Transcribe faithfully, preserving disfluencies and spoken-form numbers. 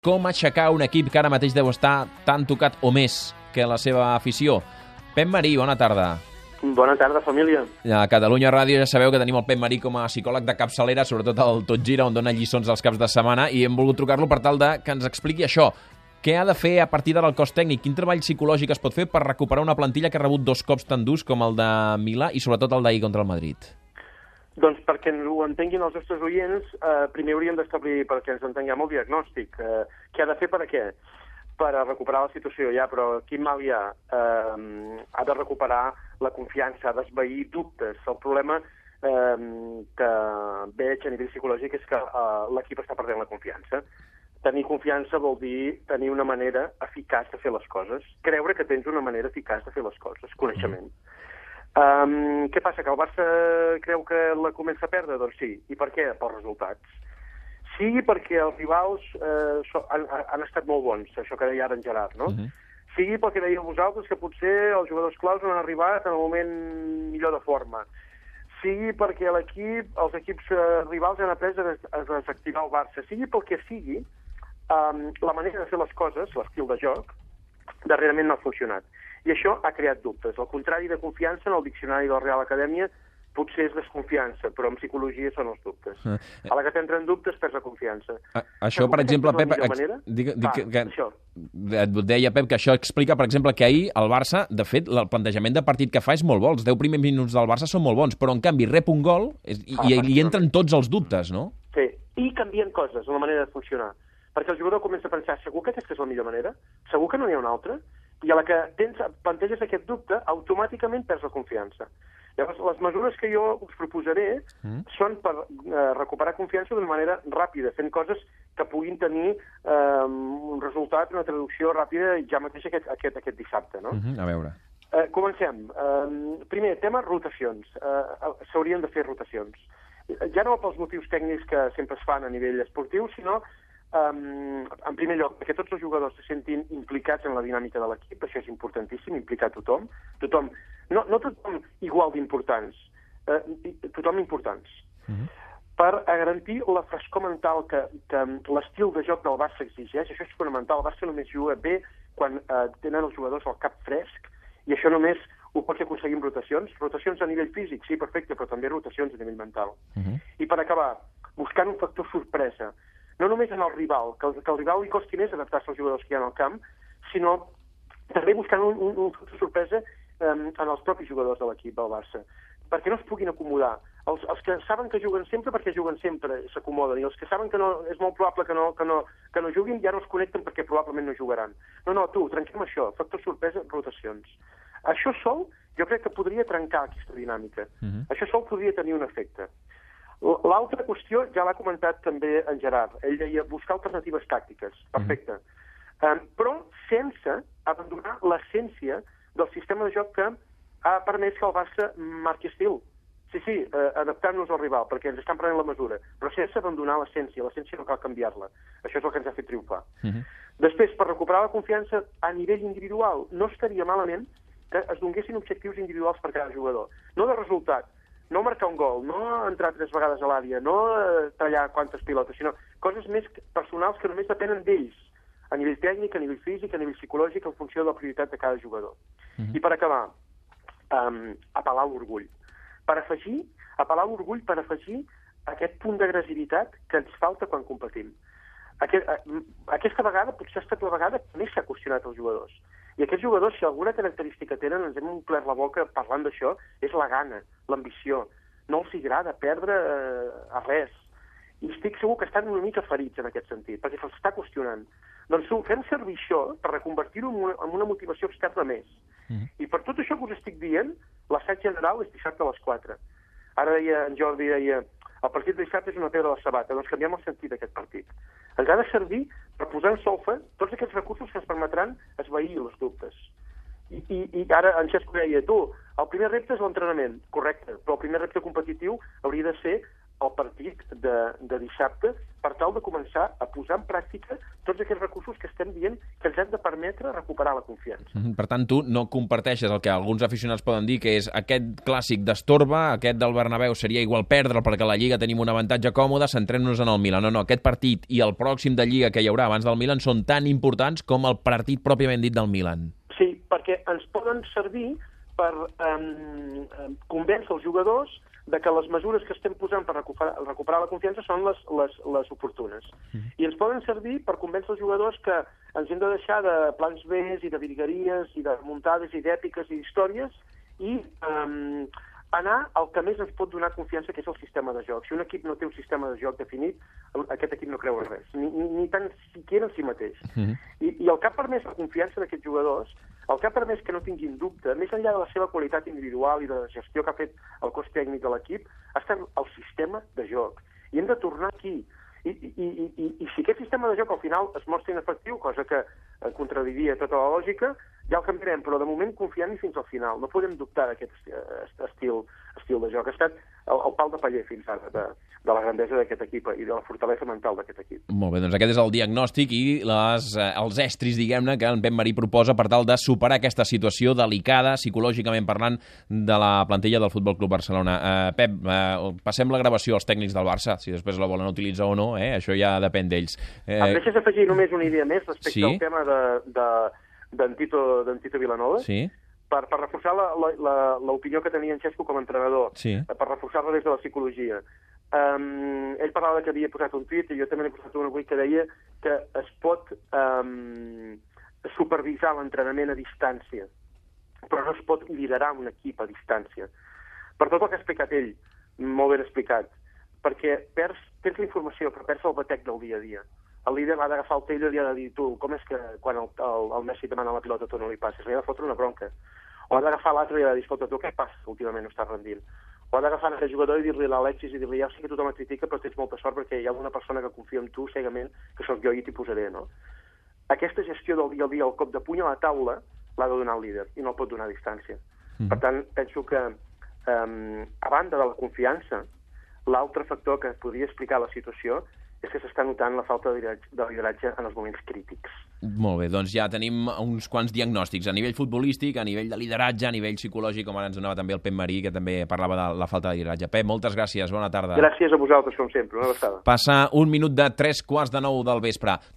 Com aixecar un equip que ara mateix deu estar tan tocat o més que la seva afició. Pep Marí, bona tarda. Bona tarda, família. A Catalunya Ràdio ja sabeu que tenim el Pep Marí com a psicòleg de capçalera, sobretot al Tot Gira, on dona lliçons als caps de setmana, i hem volgut trucar-lo per tal de que ens expliqui això. Què ha de fer a partir d'ara el cos tècnic? Quin treball psicològic es pot fer per recuperar una plantilla que ha rebut dos cops tan durs com el de Milà i sobretot el d'ahir contra el Madrid? Doncs perquè ho entenguin els nostres oients, eh, primer hauríem d'establir, perquè ens entenguem, el diagnòstic. Eh, què ha de fer per a què? Per a recuperar la situació, ja, però quin mal hi ha? Eh, ha de recuperar la confiança, ha d'esvair dubtes. El problema eh, que veig a nivell psicològic és que eh, l'equip està perdent la confiança. Tenir confiança vol dir tenir una manera eficaç de fer les coses, creure que tens una manera eficaç de fer les coses, coneixement. Um, què passa? Que el Barça creu que la comença a perdre? Doncs sí. I per què? Pels resultats. Sigui perquè els rivals eh, so, han, han estat molt bons, això que deia ara en Gerard, no? Uh-huh. Sigui pel que dèieu vosaltres, que potser els jugadors claus no han arribat en el moment millor de forma. Sigui perquè l'equip, els equips eh, rivals han après a, des, a desactivar el Barça. Sigui pel que sigui, um, la manera de fer les coses, l'estil de joc, darrerament no ha funcionat. I això ha creat dubtes. El contrari de confiança, en el diccionari de la Real Acadèmia, potser és desconfiança, però en psicologia són els dubtes. Uh, a la que t'entren dubtes, perds la confiança. Uh, això, per exemple, Pep, ex, dic, dic, Va, que, això. Et deia, Pep, que això explica, per exemple, que ahir el Barça, de fet, el plantejament de partit que fa és molt bo. Els deu primers minuts del Barça són molt bons, però, en canvi, rep un gol i, ah, i hi entren tots els dubtes, no? Sí, i canvien coses en la manera de funcionar. Perquè el jugador comença a pensar, segur que aquesta és la millor manera? Segur que no n'hi ha una altra? I a la que tens, planteges aquest dubte, automàticament perds la confiança. Llavors, les mesures que jo us proposaré mm. són per eh, recuperar confiança d'una manera ràpida, fent coses que puguin tenir eh, un resultat, una traducció ràpida ja mateix aquest, aquest, aquest dissabte. No? Mm-hmm. A veure. Eh, comencem. Eh, primer, tema rotacions. Eh, S'haurien de fer rotacions. Ja no pels motius tècnics que sempre es fan a nivell esportiu, sinó Um, en primer lloc, perquè tots els jugadors se sentin implicats en la dinàmica de l'equip, això és importantíssim, implicar tothom, tothom no, no tothom igual d'importants, eh, tothom importants, uh-huh. per a garantir la frescor mental que, que l'estil de joc del Barça exigeix. Això és fonamental. El Barça només juga bé quan eh, tenen els jugadors al cap fresc, i això només ho pots aconseguir amb rotacions. Rotacions a nivell físic, sí, perfecte, però també rotacions a nivell mental. Uh-huh. I per acabar, buscant un factor sorpresa, no només en el rival, que el, que el rival li costi més adaptar-se als jugadors que hi ha al camp, sinó també buscant un, un, un factor sorpresa um, en els propis jugadors de l'equip del Barça, perquè no es puguin acomodar. Els, els que saben que juguen sempre perquè juguen sempre s'acomoden, i els que saben que no, és molt probable que no, que, no, que no juguin ja no es connecten perquè probablement no jugaran. No, no, tu, trenquem això, factor sorpresa, rotacions. Això sol jo crec que podria trencar aquesta dinàmica. Uh-huh. Això sol podria tenir un efecte. L'altra qüestió ja l'ha comentat també en Gerard. Ell deia buscar alternatives tàctiques. Perfecte. Mm. Um, però sense abandonar l'essència del sistema de joc que ha permès que el Barça marqui estil. Sí, sí, uh, adaptant-nos al rival, perquè ens estan prenent la mesura, però sense abandonar l'essència. L'essència no cal canviar-la. Això és el que ens ha fet triomfar. Mm-hmm. Després, per recuperar la confiança a nivell individual, no estaria malament que es donessin objectius individuals per cada jugador. No de resultat. No marcar un gol, no entrar tres vegades a l'àrea, no eh, tallar quantes pilotes, sinó coses més personals que només depenen d'ells, a nivell tècnic, a nivell físic, a nivell psicològic, en funció de la prioritat de cada jugador. Mm-hmm. I per acabar, um, apel·lar l'orgull. Per afegir, apel·lar l'orgull per afegir aquest punt d'agressivitat que ens falta quan competim. Aquest, aquesta vegada potser ha estat la vegada que més s'ha qüestionat els jugadors. I aquests jugadors, si alguna característica tenen, ens hem omplert la boca parlant d'això, és la gana, l'ambició. No els agrada perdre eh, a res. I estic segur que estan una mica ferits en aquest sentit, perquè se'ls està qüestionant. Doncs fem servir això per reconvertir-ho en una, en una motivació externa més. Mm. I per tot això que us estic dient, l'assaig general és dissabte a les quatre. Ara deia en Jordi, deia, el partit de dissabte és una pedra a la sabata, doncs canviem el sentit d'aquest partit. Ens ha de servir per posar en solfa tots aquests recursos que ens permetran esvair els dubtes. I, i, i ara en Xesco deia, tu, el primer repte és l'entrenament, correcte, però el primer repte competitiu hauria de ser el partit de, de dissabte per tal de començar a posar en pràctica tots tots aquests recursos que estem dient que ens han de permetre recuperar la confiança. Per tant, tu no comparteixes el que alguns aficionats poden dir, que és aquest clàssic d'estorba, aquest del Bernabéu seria igual perdre perquè a la Lliga tenim un avantatge còmode, centrem-nos en el Milan. No, no, aquest partit i el pròxim de Lliga que hi haurà abans del Milan són tan importants com el partit pròpiament dit del Milan. Sí, perquè ens poden servir per um, convèncer els jugadors de que les mesures que estem posant per recuperar, recuperar la confiança són les, les, les oportunes. Mm. I ens poden servir per convèncer els jugadors que ens hem de deixar de plans B i de virgueries i de muntades i d'èpiques i d'històries i um, anar al que més ens pot donar confiança, que és el sistema de joc. Si un equip no té un sistema de joc definit, aquest equip no creu en res, ni, ni, ni tan siquiera en si mateix. Mm. I, I el que ha permès la confiança d'aquests jugadors, el que ha permès que no tinguin dubte, més enllà de la seva qualitat individual i de la gestió que ha fet el cos tècnic de l'equip, ha estat el sistema de joc. I hem de tornar aquí. I, i, i, i, i si aquest sistema de joc al final es mostra inefectiu, cosa que contradiria tota la lògica, ja el canviarem, però de moment confiant-hi fins al final. No podem dubtar d'aquest estil, estil de joc. Ha estat el, el pal de paller fins ara de, de la grandesa d'aquest equip i de la fortalesa mental d'aquest equip. Molt bé, doncs aquest és el diagnòstic i les, els estris, diguem-ne, que en Pep Marí proposa per tal de superar aquesta situació delicada, psicològicament parlant, de la plantilla del Futbol Club Barcelona. Uh, Pep, uh, passem la gravació als tècnics del Barça, si després la volen utilitzar o no, eh? Això ja depèn d'ells. Eh... Em deixes afegir només una idea més respecte sí? al tema de, de, d'en Tito, d'en Tito Vilanova? Sí. Per, per reforçar l'opinió que tenia en Xesco com a entrenador, sí. per reforçar-la des de la psicologia. Um, ell parlava que havia posat un tuit i jo també n'he posat un avui que deia que es pot um, supervisar l'entrenament a distància, però no es pot liderar un equip a distància. Per tot el que ha explicat ell, molt ben explicat, perquè perds, tens la informació, però perds el batec del dia a dia. El líder l'ha d'agafar el Taylor i ha de dir, tu, com és que quan el, el, el Messi demana la pilota tu no li passes? Li ha de fotre una bronca. O ha d'agafar l'altre i ha de dir, escolta, tu què passa? Últimament no estàs rendint. O ha d'agafar aquest jugador i dir-li a l'Alexis i dir-li, ja sé que tothom et critica, però tens molta sort perquè hi ha una persona que confia en tu cegament, que sóc jo i t'hi posaré, no? Aquesta gestió del dia a dia, el cop de puny a la taula, l'ha de donar el líder i no el pot donar a distància. Mm. Per tant, penso que, um, a banda de la confiança, l'altre factor que podria explicar la situació és que s'està notant la falta de lideratge, de lideratge en els moments crítics. Molt bé, doncs ja tenim uns quants diagnòstics a nivell futbolístic, a nivell de lideratge, a nivell psicològic, com ara ens donava també el Pep Marí, que també parlava de la falta de lideratge. Pep, moltes gràcies, bona tarda. Gràcies a vosaltres, com sempre, una abraçada. Passa un minut de tres quarts de nou del vespre.